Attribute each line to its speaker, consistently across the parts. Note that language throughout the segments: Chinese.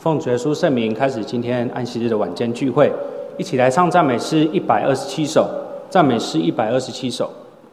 Speaker 1: 奉主耶稣圣名开始今天安息日的晚间聚会，一起来唱赞美诗127首，赞美诗127首。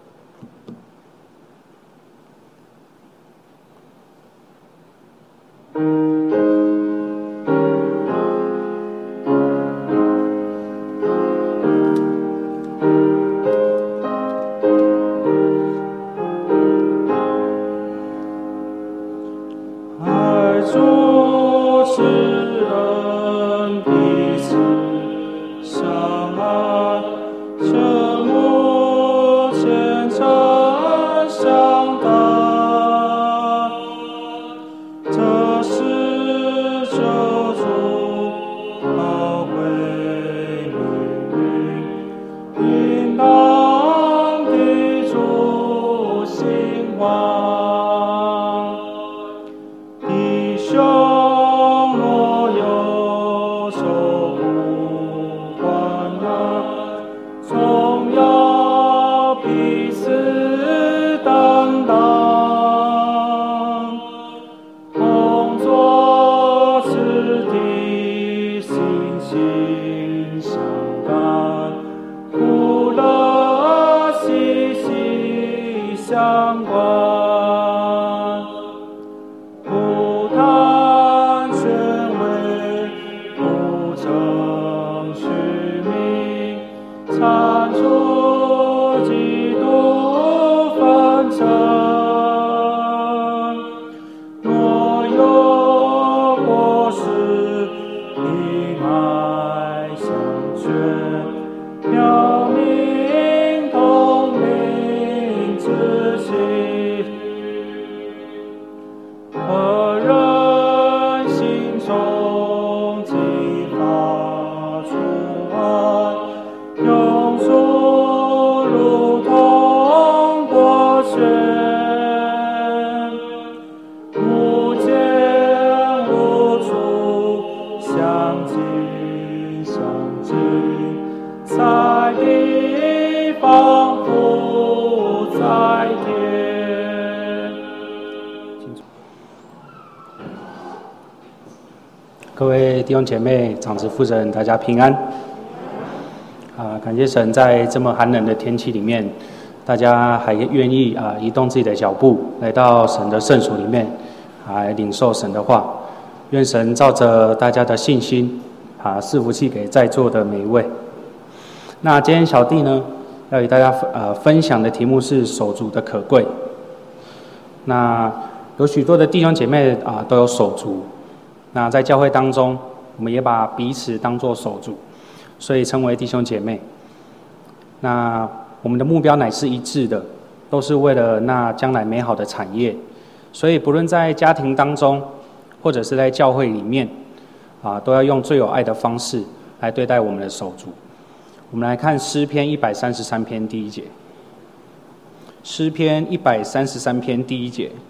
Speaker 1: 各位弟兄姐妹、长子负责人，大家平安。感谢神，在这么寒冷的天气里面，大家还愿意移动自己的脚步，来到神的圣所里面，来领受神的话。愿神照着大家的信心，赐福气给在座的每一位。那今天小弟呢，要与大家分享的题目是手足的可贵。那有许多的弟兄姐妹都有手足。那在教会当中，我们也把彼此当作手足，所以称为弟兄姐妹。那我们的目标乃是一致的，都是为了那将来美好的产业。所以不论在家庭当中，或者是在教会里面，都要用最有爱的方式来对待我们的手足。我们来看诗篇133篇第1节。诗篇133篇第1节。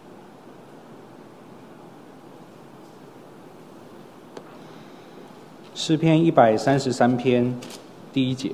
Speaker 1: 诗篇133篇第1节。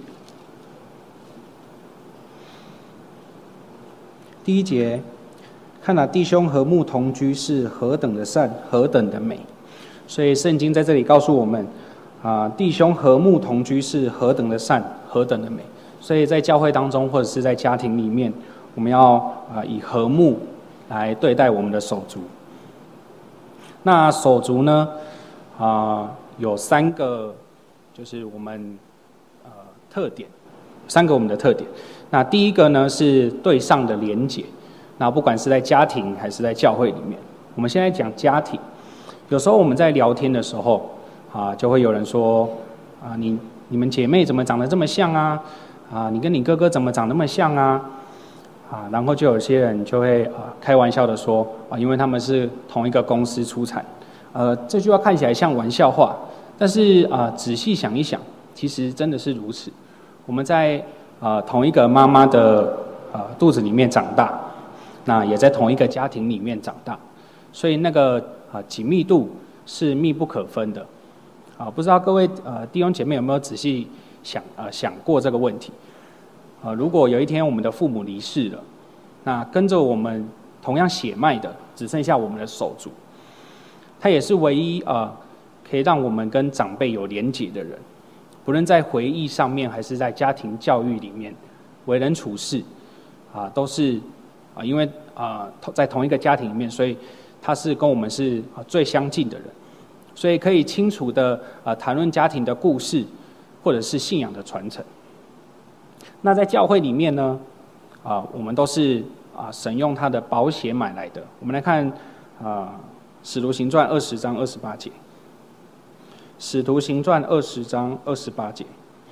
Speaker 1: 第1节，看弟兄和睦同居是何等的善，何等的美。所以圣经在这里告诉我们，弟兄和睦同居是何等的善，何等的美。所以在教会当中或者是在家庭里面，我们要以和睦来对待我们的手足。那手足呢，有3个，就是我们特点，3个我们的特点。那第一个呢是对上的连结。那不管是在家庭还是在教会里面，我们现在讲家庭，有时候我们在聊天的时候，就会有人说，你们姐妹怎么长得这么像啊？你跟你哥哥怎么长那么像啊？然后就有些人就会开玩笑的说，因为他们是同一个公司出产。这句话看起来像玩笑话，但是仔细想一想，其实真的是如此。我们在同一个妈妈的肚子里面长大，那也在同一个家庭里面长大，所以那个紧密度是密不可分的。不知道各位弟兄姐妹有没有仔细想过这个问题？如果有一天我们的父母离世了，那跟着我们同样血脉的，只剩下我们的手足。他也是唯一可以让我们跟长辈有连结的人，不论在回忆上面，还是在家庭教育里面，为人处事，都是因为在同一个家庭里面，所以他是跟我们是最相近的人，所以可以清楚的谈论家庭的故事，或者是信仰的传承。那在教会里面呢，我们都是神用他的宝血买来的。我们来看使徒行传20章28节。使徒行传20章28节。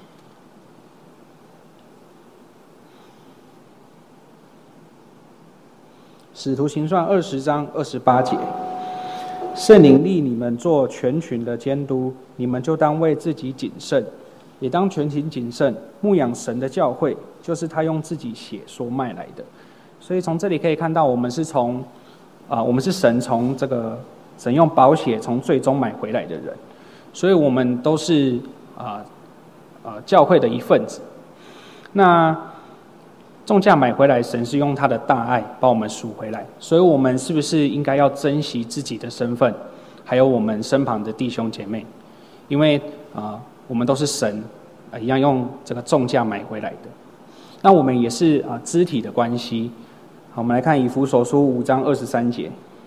Speaker 1: 使徒行传20章28节。圣灵立你们做全群的监督，你们就当为自己谨慎，也当全情谨慎，牧养神的教会，就是他用自己血所买来的。所以从这里可以看到，我们是神从这个神用宝血从最终买回来的人，所以我们都是教会的一份子。那重价买回来，神是用他的大爱把我们赎回来，所以我们是不是应该要珍惜自己的身份，还有我们身旁的弟兄姐妹？因为我们都是神一样用这个重价买回来的。那我们也是肢体的关系。好，我们来看以弗所书5章23节。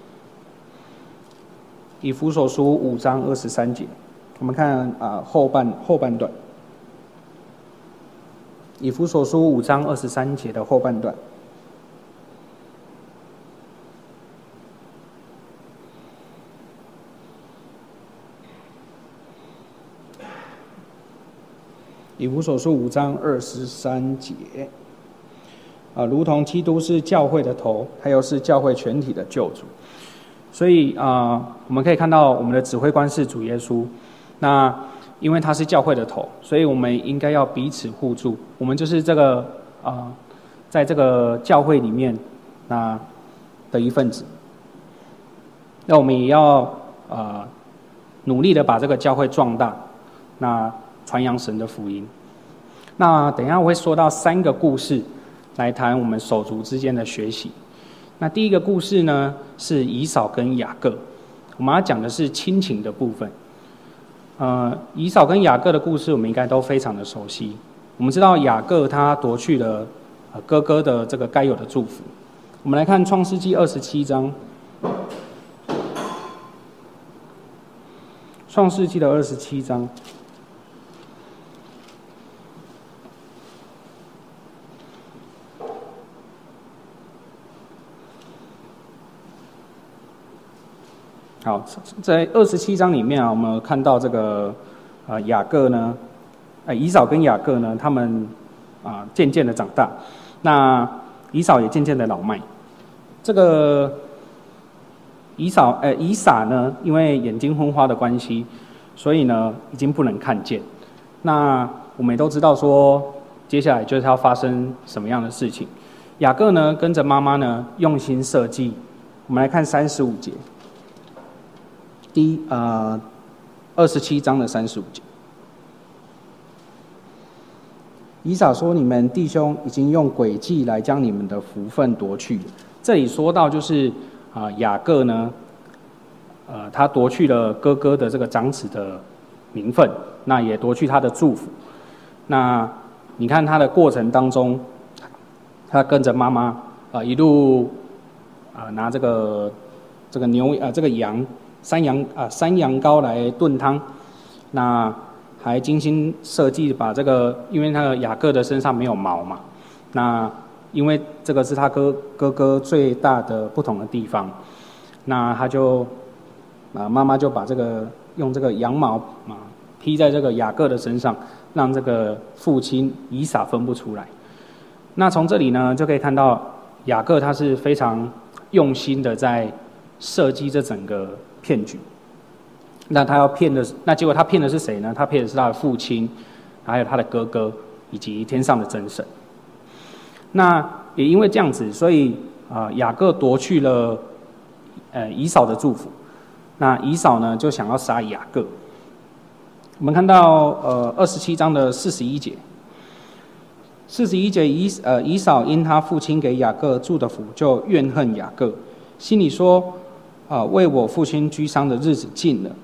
Speaker 1: 以弗所书5章23节，我们看后半段。以弗所书5章23节的后半段。以弗所书5章23节，如同基督是教会的头，还有是教会全体的救主。所以我们可以看到我们的指挥官是主耶稣。那因为他是教会的头，所以我们应该要彼此互助。我们就是这个在这个教会里面的一份子。那我们也要努力的把这个教会壮大，那传扬神的福音。那等一下我会说到3个故事来谈我们手足之间的学习。那第一个故事呢是以扫跟雅各，我们要讲的是亲情的部分。以扫跟雅各的故事我们应该都非常的熟悉。我们知道雅各他夺去了哥哥的这个该有的祝福。我们来看创世纪27章。创世纪的27章。好，在27章里面我们看到这个雅各呢，以扫跟雅各呢，他们渐渐的长大，那以扫也渐渐的老迈。这个以撒呢，因为眼睛昏花的关系，所以呢已经不能看见。那我们也都知道说，接下来就是要发生什么样的事情。雅各呢跟着妈妈呢用心设计。我们来看35节。27章的35节，以扫说：“你们弟兄已经用诡计来将你们的福分夺去。”这里说到就是雅各呢，他夺去了哥哥的这个长子的名分，那也夺去他的祝福。那你看他的过程当中，他跟着妈妈一路拿这个牛这个羊。山羊羔来炖汤，那还精心设计把这个，因为那个雅各的身上没有毛嘛，那因为这个是他哥哥最大的不同的地方，那他就妈妈就把这个用这个羊毛披在这个雅各的身上，让这个父亲以撒分不出来。那从这里呢就可以看到雅各他是非常用心的在设计这整个骗局。那他要骗的，那结果他骗的是谁呢？他骗的是他的父亲，还有他的哥哥，以及天上的真神。那也因为这样子，所以雅各夺去了以扫的祝福。那以扫呢就想要杀雅各。我们看到27章的41节。41节以扫因他父亲给雅各祝的福，就怨恨雅各，心里说为我父亲居丧的日子近了，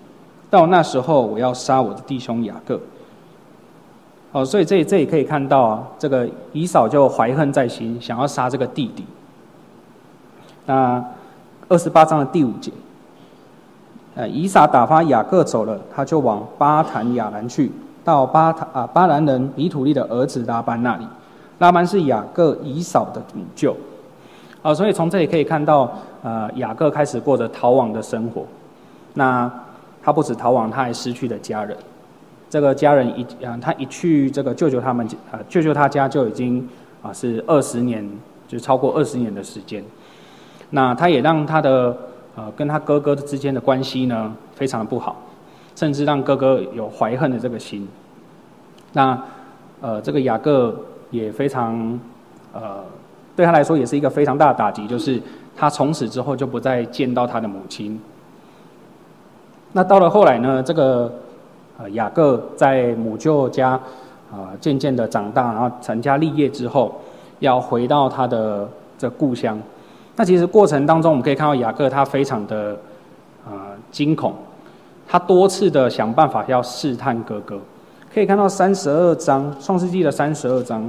Speaker 1: 到那时候我要杀我的弟兄雅各。所以这里可以看到啊，这个以扫就怀恨在心，想要杀这个弟弟。那28章的第5节，以撒打发雅各走了，他就往巴坦亚兰去，到巴兰人比土利的儿子拉班那里。拉班是雅各以扫的母舅。所以从这里可以看到，雅各开始过着逃亡的生活。那他不止逃亡，他还失去了家人。这个家人他一去这个舅舅他家就已经是20年，就是超过20年的时间。那他也让他的跟他哥哥之间的关系呢非常的不好，甚至让哥哥有怀恨的这个心。那这个雅各也非常对他来说也是一个非常大的打击，就是他从此之后就不再见到他的母亲。那到了后来呢，这个雅各在母舅家渐渐的长大，然后成家立业之后，要回到他的这故乡。那其实过程当中，我们可以看到雅各他非常的惊恐，他多次的想办法要试探哥哥。可以看到32章，创世纪的32章。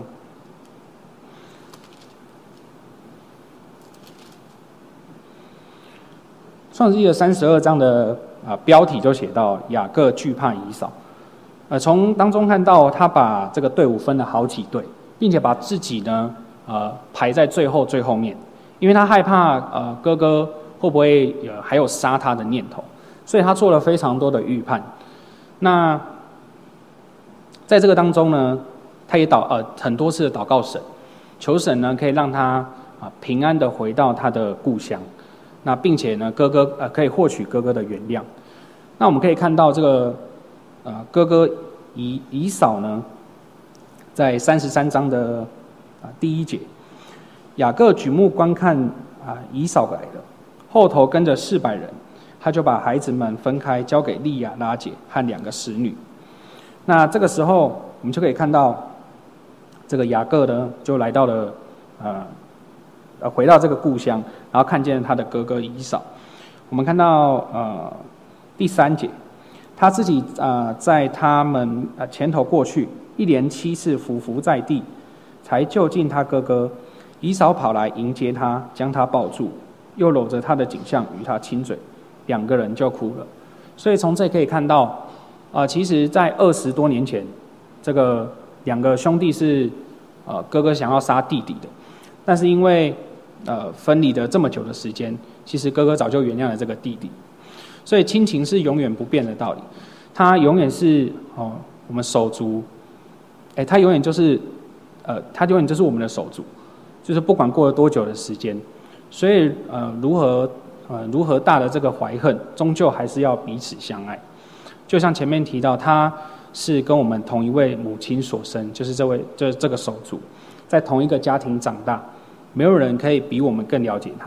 Speaker 1: 创世纪的32章的标题就写到雅各惧怕以扫。从当中看到他把这个队伍分了好几队，并且把自己呢排在最后面，因为他害怕哥哥会不会还有杀他的念头，所以他做了非常多的预判。那在这个当中呢，他也很多次的祷告神，求神呢可以让他平安的回到他的故乡。那并且呢，哥哥可以获取哥哥的原谅。那我们可以看到这个哥哥以扫呢，在33章的第1节，雅各举目观看以扫来了，后头跟着400人，他就把孩子们分开，交给利亚、拉结和2个使女。那这个时候，我们就可以看到这个雅各呢，就来到了回到这个故乡，然后看见他的哥哥以扫。我们看到第3节，他自己在他们前头过去，一连7次俯伏在地，才就近他哥哥。以扫跑来迎接他，将他抱住，又搂着他的颈项与他亲嘴，2个人就哭了。所以从这可以看到，其实在20多年前，这个2个兄弟是哥哥想要杀弟弟的，但是因为分离了这么久的时间，其实哥哥早就原谅了这个弟弟。所以亲情是永远不变的道理，他永远是我们手足，他永远就是我们的手足，就是不管过了多久的时间。所以如何大的这个怀恨，终究还是要彼此相爱。就像前面提到，他是跟我们同一位母亲所生，就是这个手足，在同一个家庭长大，没有人可以比我们更了解他。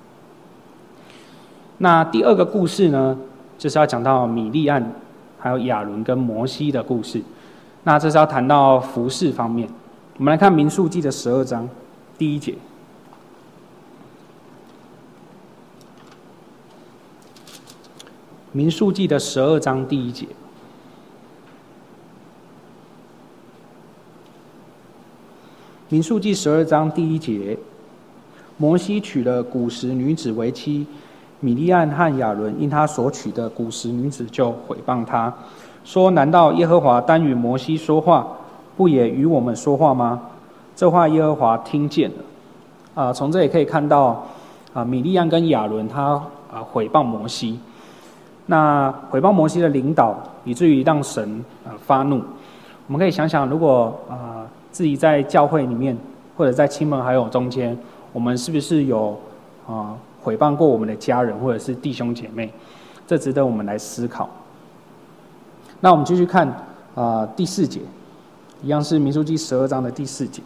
Speaker 1: 那第2个故事呢，就是要讲到米利暗还有亚伦跟摩西的故事。那这是要谈到服事方面。我们来看民数记的12章第1节。民数记的12章第1节。民数记12章第1节，摩西娶了古时女子为妻，米利暗和亚伦因他所娶的古时女子就毁谤他，说：难道耶和华单与摩西说话，不也与我们说话吗？这话耶和华听见了。从这里可以看到，米利暗跟亚伦他毁谤摩西，那毁谤摩西的领导，以至于让神发怒。我们可以想想，如果自己在教会里面，或者在亲朋好友中间，我们是不是有毁谤过我们的家人或者是弟兄姐妹？这值得我们来思考。那我们继续看第4节，一样是民数记12章的第4节。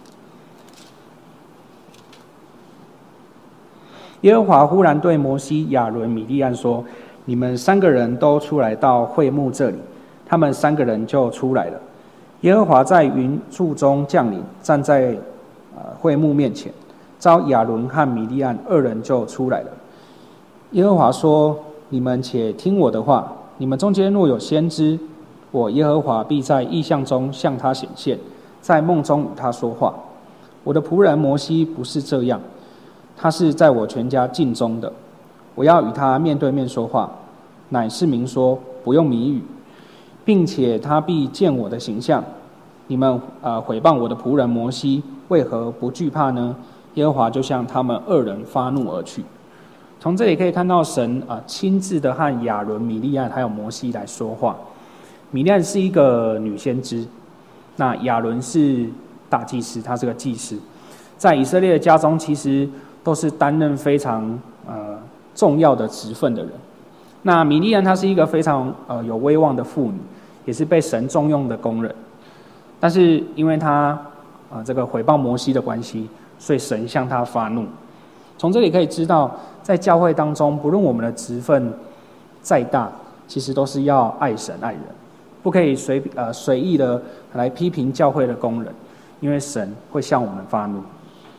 Speaker 1: 耶和华忽然对摩西、亚伦、米利暗说：你们3个人都出来到会幕这里。他们3个人就出来了。耶和华在云柱中降临，站在会幕面前，召亚伦和米利暗2人就出来了。耶和华说：你们且听我的话， 你们中间若有先知，我耶和华必在异象中向他显现，在梦中与他说话。我的仆人摩西不是这样，他是在我全家境中的，我要与他面对面说话，乃是明说，不用谜语，并且他必见我的形象。你们毁谤我的仆人摩西，为何不惧怕呢？耶和华就向他们二人发怒而去。从这里可以看到神亲自的和亚伦、米利暗还有摩西来说话。米利暗是一个女先知，那亚伦是大祭司，他是个祭司，在以色列的家中其实都是担任非常重要的职分的人。那米利暗她是一个非常有威望的妇女，也是被神重用的工人。但是因为她这个毁谤摩西的关系，所以神向她发怒。从这里可以知道，在教会当中，不论我们的职分再大，其实都是要爱神爱人，不可以随意的来批评教会的工人，因为神会向我们发怒。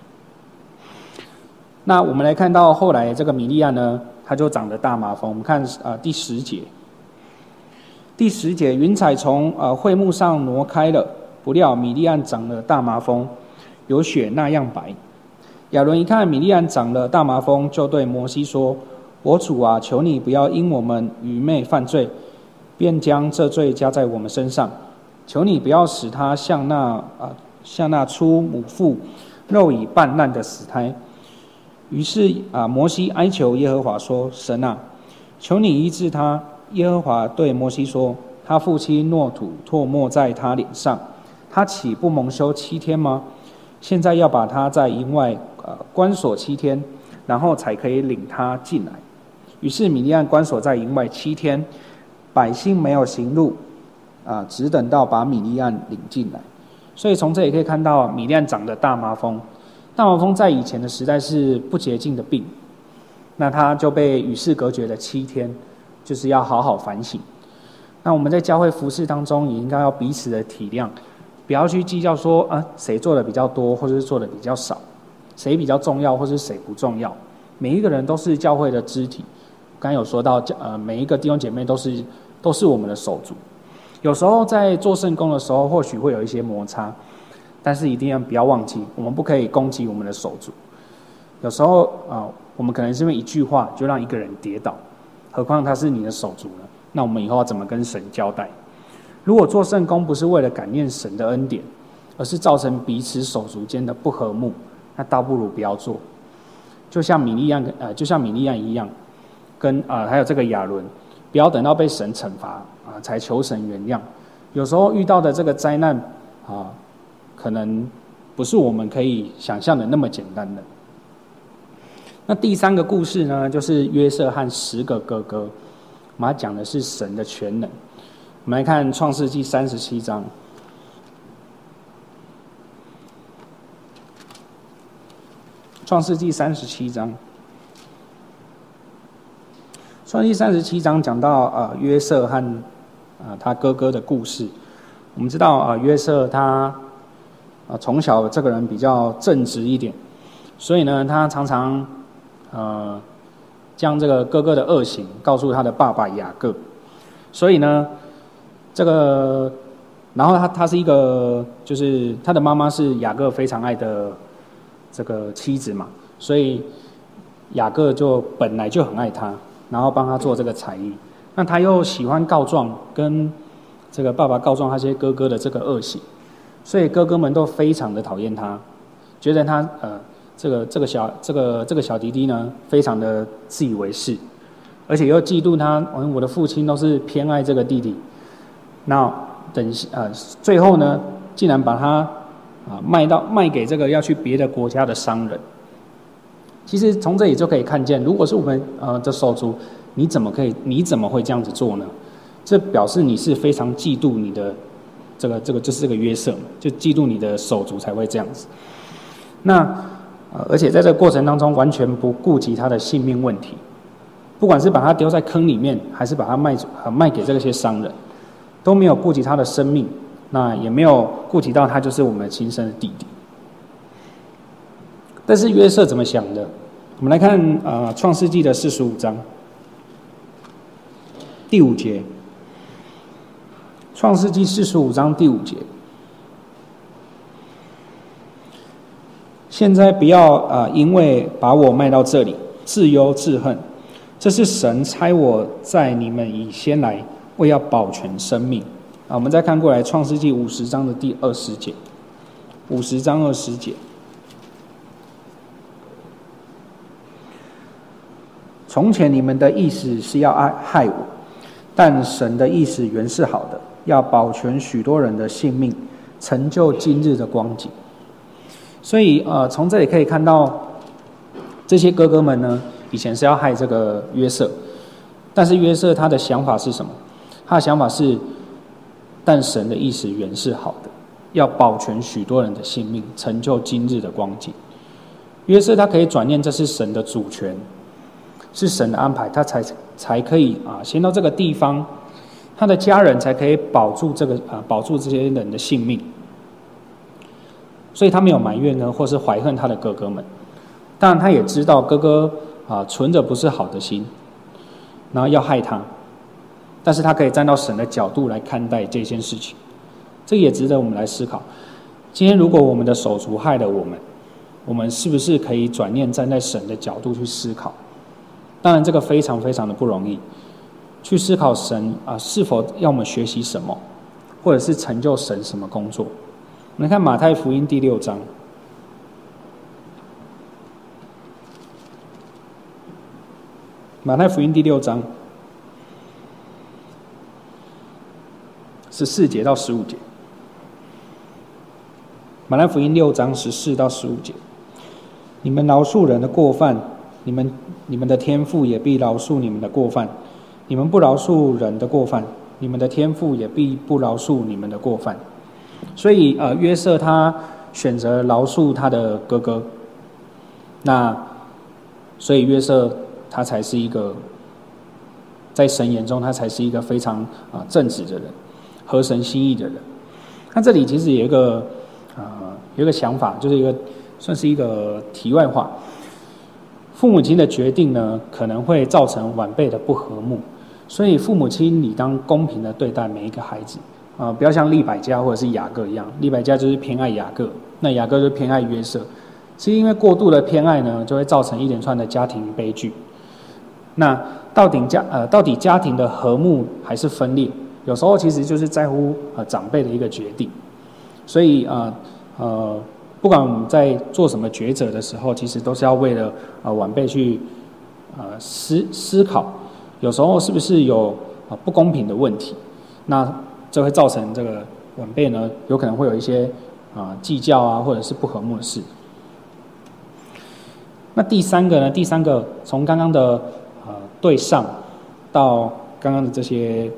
Speaker 1: 那我们来看到后来这个米利暗呢，他就长了大麻风。我们看第10节，第10节，云彩从会幕上挪开了，不料米利暗长了大麻风，有雪那样白。亚伦一看米利暗长了大麻风，就对摩西说：“我主啊，求你不要因我们愚昧犯罪，便将这罪加在我们身上。求你不要使他像那出母腹肉已半烂的死胎。”于是摩西哀求耶和华说：“神啊，求你医治他。”耶和华对摩西说：“他父亲诺土唾沫在他脸上，他岂不蒙羞7天吗？现在要把他在营外关锁7天，然后才可以领他进来。”于是米利暗关锁在营外7天，百姓没有行路只等到把米利暗领进来。所以从这里可以看到，米利暗长的大麻风。大麻风在以前的时代是不洁净的病，那他就被与世隔绝了7天，就是要好好反省。那我们在教会服事当中，也应该要彼此的体谅，不要去计较说谁做的比较多，或者是做的比较少，谁比较重要，或是谁不重要。每一个人都是教会的肢体。刚才有说到，每一个弟兄姐妹都是我们的手足。有时候在做圣工的时候，或许会有一些摩擦。但是一定不要忘记，我们不可以攻击我们的手足。有时候我们可能是因为一句话就让一个人跌倒，何况他是你的手足呢？那我们以后要怎么跟神交代？如果做圣工不是为了感念神的恩典，而是造成彼此手足间的不和睦，那倒不如不要做。就像米利暗一样，跟还有这个亚伦，不要等到被神惩罚才求神原谅。有时候遇到的这个灾难可能不是我们可以想象的那么简单的。那第3个故事呢，就是约瑟和10个哥哥。我们要讲的是神的全能。我们来看创世纪37章。创世纪37章。创世纪37章讲到约瑟和他哥哥的故事。我们知道约瑟他从小这个人比较正直一点，所以呢，他常常将这个哥哥的恶行告诉他的爸爸雅各。所以呢，然后他是一个，就是他的妈妈是雅各非常爱的这个妻子嘛，所以雅各就本来就很爱他，然后帮他做这个才艺。那他又喜欢告状，跟这个爸爸告状那些哥哥的这个恶行。所以哥哥们都非常的讨厌他，觉得他这个小弟弟呢，非常的自以为是，而且又嫉妒他。我的父亲都是偏爱这个弟弟，那最后呢，竟然把他卖给这个要去别的国家的商人。其实从这里就可以看见，如果是我们的手足，你怎么会这样子做呢？这表示你是非常嫉妒你的。这个就是这个约瑟，就嫉妒你的手足才会这样子。那而且在这个过程当中，完全不顾及他的性命问题，不管是把他丢在坑里面，还是把他卖给这些商人，都没有顾及他的生命，那也没有顾及到他就是我们亲生的弟弟。但是约瑟怎么想的？我们来看创世纪的45章第5节。 创世纪45章第5节。现在不要因为把我卖到这里，自忧自恨。这是神差我在你们以先来，为要保全生命。我们再看过来，创世纪50章的第20节，50章20节。从前你们的意思是要害我，但神的意思原是好的，要保全许多人的性命，成就今日的光景。所以从这里可以看到，这些哥哥们呢，以前是要害这个约瑟，但是约瑟他的想法是什么？他的想法是，但神的意思原是好的，要保全许多人的性命，成就今日的光景。约瑟他可以转念，这是神的主权，是神的安排，他才可以先到这个地方，他的家人才可以保住这些人的性命。所以他没有埋怨呢，或是怀恨他的哥哥们。当然，他也知道哥哥存着不是好的心，然后要害他，但是他可以站到神的角度来看待这件事情，这也值得我们来思考。今天如果我们的手足害了我们是不是可以转念站在神的角度去思考？当然，这个非常非常的不容易，去思考神是否要我们学习什么，或者是成就神什么工作。我们看马太福音第6章。马太福音第6章14节到15节。马太福音6章14到15节。你们饶恕人的过犯，你们的天父也必饶恕你们的过犯；你们不饶恕人的过犯，你们的天父也必不饶恕你们的过犯。所以约瑟他选择饶恕他的哥哥，那所以约瑟他才是一个在神眼中他才是一个非常正直的人，合神心意的人。那这里其实有一个想法，就是算是一个题外话。父母亲的决定呢，可能会造成晚辈的不和睦，所以父母亲理当公平的对待每一个孩子。不要像利百加或者是雅各一样，利百加就是偏爱雅各，那雅各就偏爱约瑟。其实因为过度的偏爱呢，就会造成一连串的家庭悲剧。那到底家庭的和睦还是分裂，有时候其实就是在乎长辈的一个决定。所以不管我们在做什么抉择的时候，其实都是要为了晚辈去思考，有时候是不是有不公平的问题。那这会造成这个晚辈呢，有可能会有一些计较或者是不和睦的事。那第三个从刚刚的对上到刚刚的这些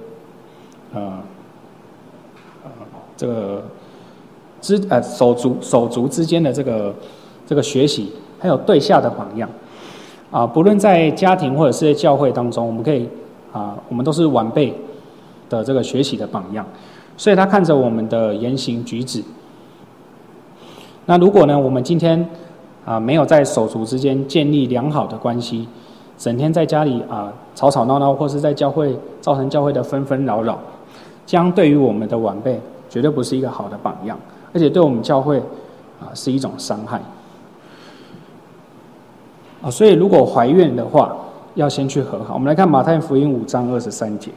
Speaker 1: 这个手足之间的这个学习，还有对下的榜样不论在家庭或者是在教会当中，我们可以我们都是晚辈的这个学习的榜样，所以他看着我们的言行举止。那如果呢，我们今天没有在手足之间建立良好的关系，整天在家里吵吵闹闹，或是在教会造成教会的纷纷扰扰，将对于我们的晚辈绝对不是一个好的榜样，而且对我们教会是一种伤害所以如果怀怨的话，要先去和好。我们来看马太福音5章23节。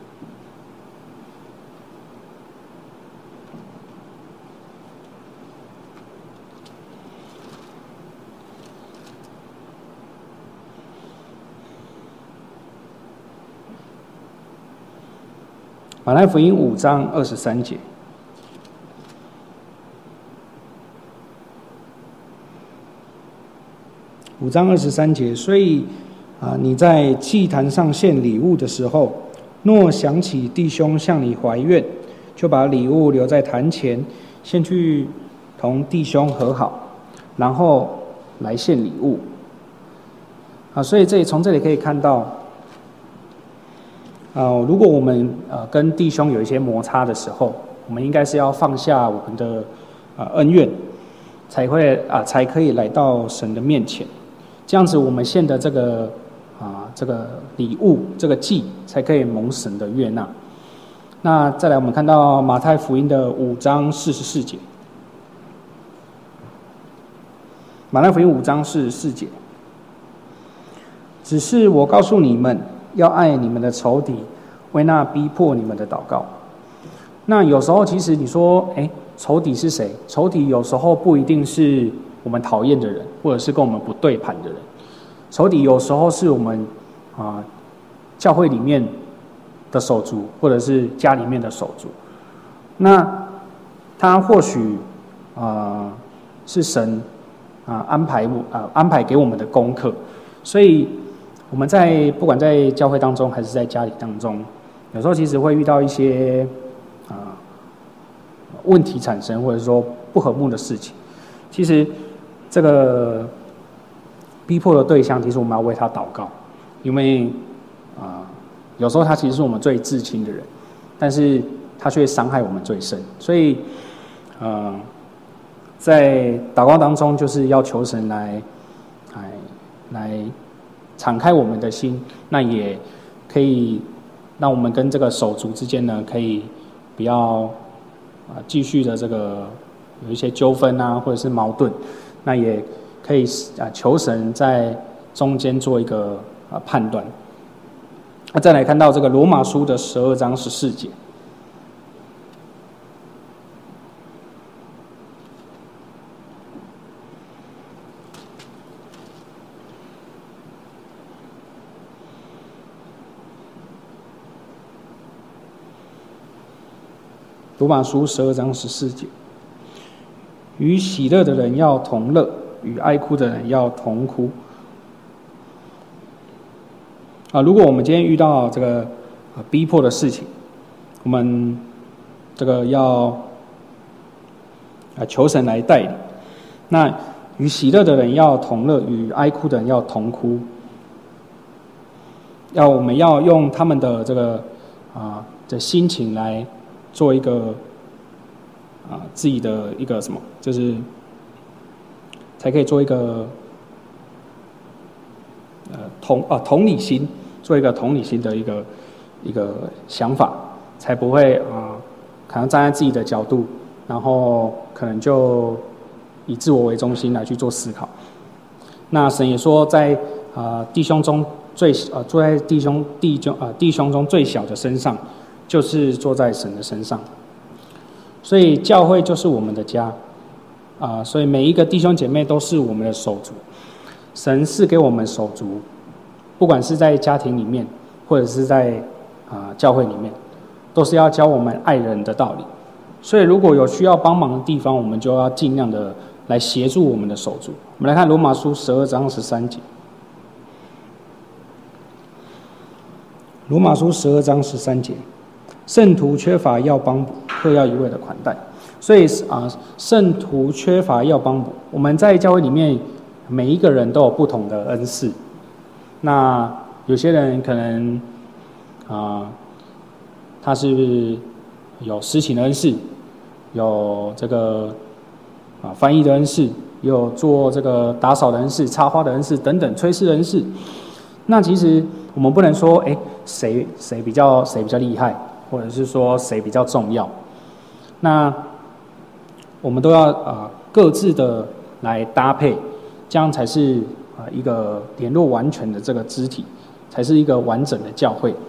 Speaker 1: 马太福音5章23节。5章23节，所以你在祭坛上献礼物的时候，若想起弟兄向你怀怨，就把礼物留在坛前，先去同弟兄和好，然后来献礼物。所以从这里可以看到，如果我们跟弟兄有一些摩擦的时候，我们应该是要放下我们的恩怨，才可以来到神的面前。这样子，我们献的这个礼物，这个祭，才可以蒙神的悦纳。 那再来，我们看到马太福音的5章44节。马太福音5章44节，只是我告诉你们，要爱你们的仇敌，为那逼迫你们的祷告。那有时候其实你说，仇敌是谁？仇敌有时候不一定是我们讨厌的人，或者是跟我们不对盘的人。仇敌有时候是我们教会里面的手足，或者是家里面的手足。那他或许是神安排给我们的功课，所以我们不管在教会当中还是在家里当中，有时候其实会遇到一些问题产生，或者说不和睦的事情。其实这个逼迫的对象，其实我们要为他祷告，因为有时候他其实是我们最至亲的人，但是他却伤害我们最深。所以在祷告当中，就是要求神来敞开我们的心，那也可以让我们跟这个手足之间呢，可以不要继续的这个有一些纠纷啊，或者是矛盾，那也可以求神在中间做一个判断。那再来看到这个罗马书的12章14节。罗马书12章14节，与喜乐的人要同乐，与哀哭的人要同哭。如果我们今天遇到这个逼迫的事情，我们这个要求神来带领。那与喜乐的人要同乐，与哀哭的人要同哭。我们要用他们的这个的心情来做一个自己的一个什么，就是才可以做一个同理心，做一个同理心的一个想法，才不会可能站在自己的角度，然后可能就以自我为中心来去做思考。那神也说，在弟兄中坐在弟兄中最小的身上，就是坐在神的身上。所以教会就是我们的家所以每一个弟兄姐妹都是我们的手足。神赐给我们手足，不管是在家庭里面，或者是在教会里面，都是要教我们爱人的道理。所以如果有需要帮忙的地方，我们就要尽量的来协助我们的手足。我们来看罗马书12章13节。罗马书12章13节，圣徒缺乏要帮补，各要一味的款待。所以圣徒缺乏要帮补。我们在教会里面，每一个人都有不同的恩赐。那有些人可能他是有诗情的恩赐，有这个翻译的恩赐，有做这个打扫的恩赐、插花的恩赐等等，炊事的恩赐。那其实我们不能说谁比较厉害，或者是说谁比较重要。那我们都要各自的来搭配，这样才是一个联络完全的这个肢体，才是一个完整的教会。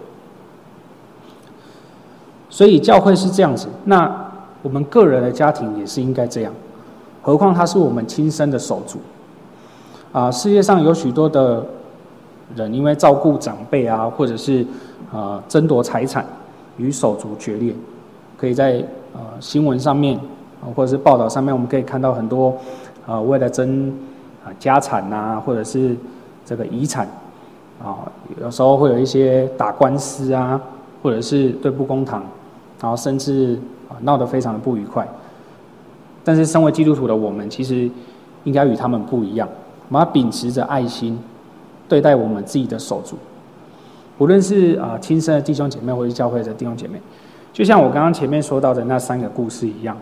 Speaker 1: 所以教会是这样子，那我们个人的家庭也是应该这样，何况他是我们亲生的手足。世界上有许多的人因为照顾长辈或者是争夺财产，与手足决裂。可以在新闻上面或者是报道上面，我们可以看到很多为了争家产或者是这个遗产有时候会有一些打官司或者是对簿公堂，然后甚至闹得非常的不愉快。但是身为基督徒的我们，其实应该与他们不一样，我们要秉持着爱心对待我们自己的手足，无论是亲生的弟兄姐妹，或是教会的弟兄姐妹。就像我刚刚前面说到的那3个故事一样，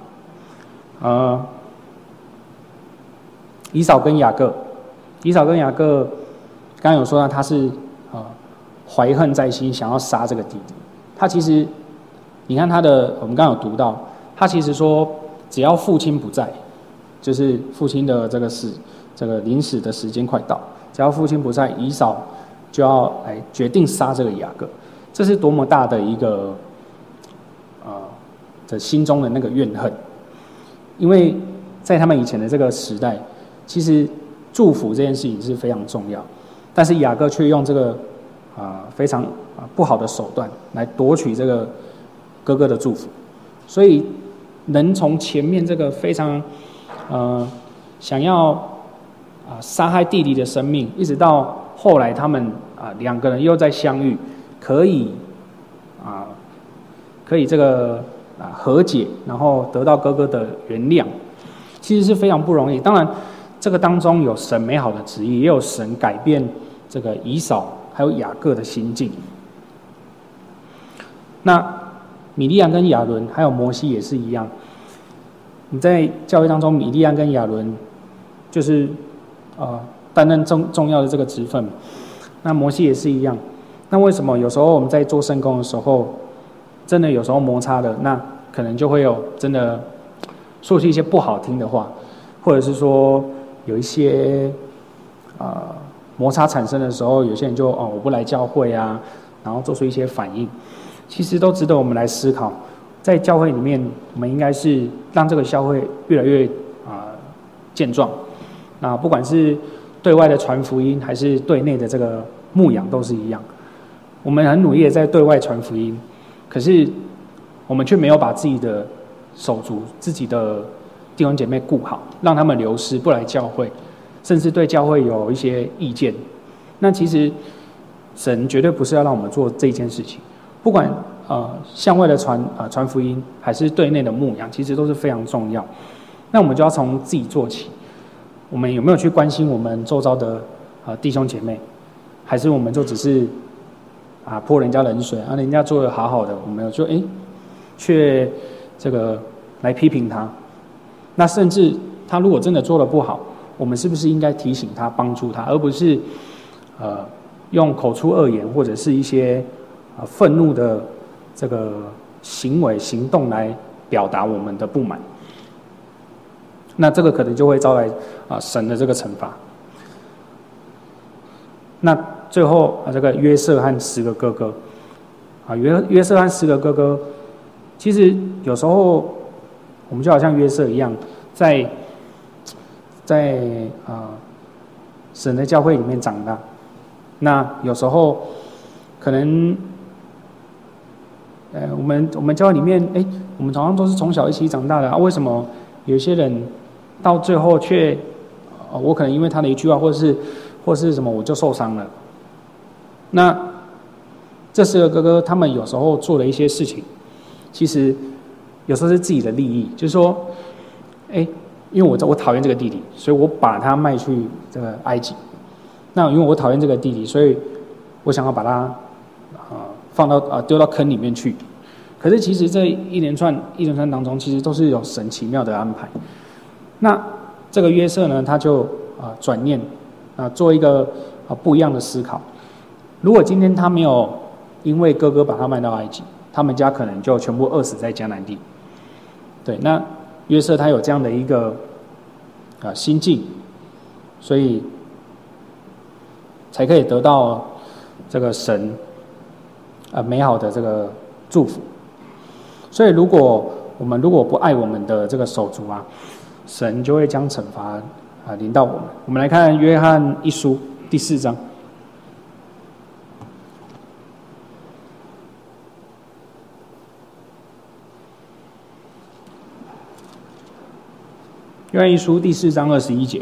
Speaker 1: 以扫跟雅各，刚刚有说到他是怀恨在心，想要杀这个弟弟。他其实你看我们刚刚有读到，他其实说，只要父亲不在，就是父亲的这个临死的时间快到，只要父亲不在，以扫就要来决定杀这个雅各，这是多么大的一个心中的那个怨恨，因为在他们以前的这个时代，其实祝福这件事情是非常重要，但是雅各却用这个非常不好的手段来夺取这个哥哥的祝福，所以能从前面这个非常想要杀害弟弟的生命，一直到后来他们两个人又再相遇，可以这个和解，然后得到哥哥的原谅，其实是非常不容易。当然，这个当中有神美好的旨意，也有神改变这个以扫还有雅各的心境。那米利暗跟亚伦还有摩西也是一样，你在教会当中，米利暗跟亚伦就是担任重要的这个职分，那摩西也是一样。那为什么有时候我们在做圣工的时候，真的有时候摩擦的，那可能就会有真的说出一些不好听的话，或者是说有一些摩擦产生的时候，有些人就我不来教会啊，然后做出一些反应，其实都值得我们来思考。在教会里面，我们应该是让这个教会越来越健壮。那不管是对外的传福音，还是对内的这个牧养，都是一样。我们很努力的在对外传福音，可是我们却没有把自己的手足、自己的弟兄姐妹顾好，让他们流失，不来教会，甚至对教会有一些意见。那其实神绝对不是要让我们做这件事情，不管向外的传福音，还是对内的牧养，其实都是非常重要。那我们就要从自己做起。我们有没有去关心我们周遭的弟兄姐妹，还是我们就只是泼人家冷水人家做得好好的，我们就却这个来批评他？那甚至他如果真的做得不好，我们是不是应该提醒他、帮助他，而不是用口出恶言或者是一些愤怒的这个行为行动来表达我们的不满？那这个可能就会招来神的这个惩罚。那最后这个约瑟和10个哥哥约瑟和10个哥哥，其实有时候我们就好像约瑟一样，在神的教会里面长大。那有时候可能我们教会里面我们常常都是从小一起长大的为什么有些人到最后却我可能因为他的一句话或是什么我就受伤了？那这10个哥哥他们有时候做了一些事情，其实有时候是自己的利益，就是说因为我讨厌这个弟弟，所以我把他卖去这个埃及。那因为我讨厌这个弟弟，所以我想要把他放到丢到坑里面去。可是其实这一连串当中，其实都是有神奇妙的安排。那这个约瑟呢，他就转念做一个不一样的思考。如果今天他没有因为哥哥把他卖到埃及，他们家可能就全部饿死在迦南地。对，那约瑟他有这样的一个心境，所以才可以得到这个神美好的这个祝福。所以我们如果不爱我们的这个手足神就会将惩罚临到我们。我们来看约翰一书第4章。约翰一书第4章21节。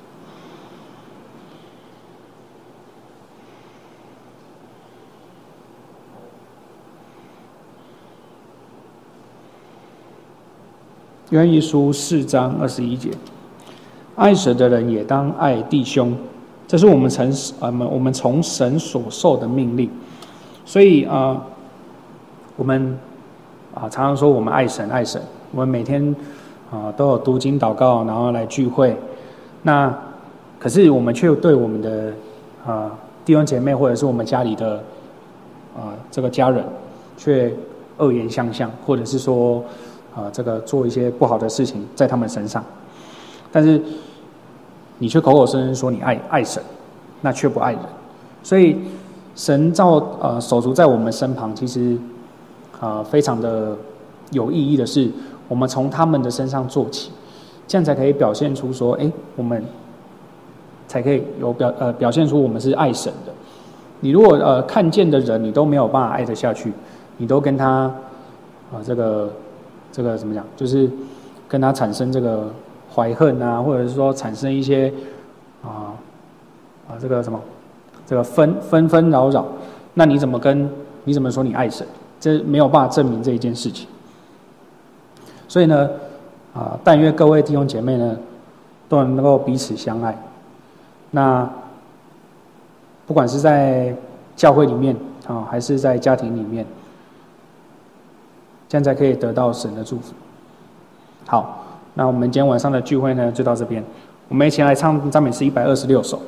Speaker 1: 约翰一书4章21节，爱神的人也当爱弟兄，这是我们从神所受的命令。所以我们常常说我们爱神，我们每天都有读经祷告，然后来聚会。那可是我们却对我们的弟兄姐妹或者是我们家里的这个家人，却恶言相向，或者是说这个做一些不好的事情在他们身上。但是你却口口声声说你爱神，那却不爱人。所以神手足在我们身旁，其实非常的有意义的是，我们从他们的身上做起，这样才可以表现出说，我们才可以表现出我们是爱神的。你如果看见的人你都没有办法爱得下去，你都跟他这个怎么讲，就是跟他产生这个怀恨啊，或者是说产生一些这个什么这个纷扰扰，那你怎么说你爱神？这没有办法证明这一件事情。所以呢，但愿各位弟兄姐妹呢，都能够彼此相爱。那不管是在教会里面还是在家庭里面，这样才可以得到神的祝福。好，那我们今天晚上的聚会呢，就到这边。我们一起来唱赞美诗126首。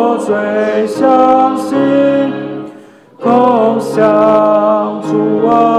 Speaker 2: 最相信，共享主恩。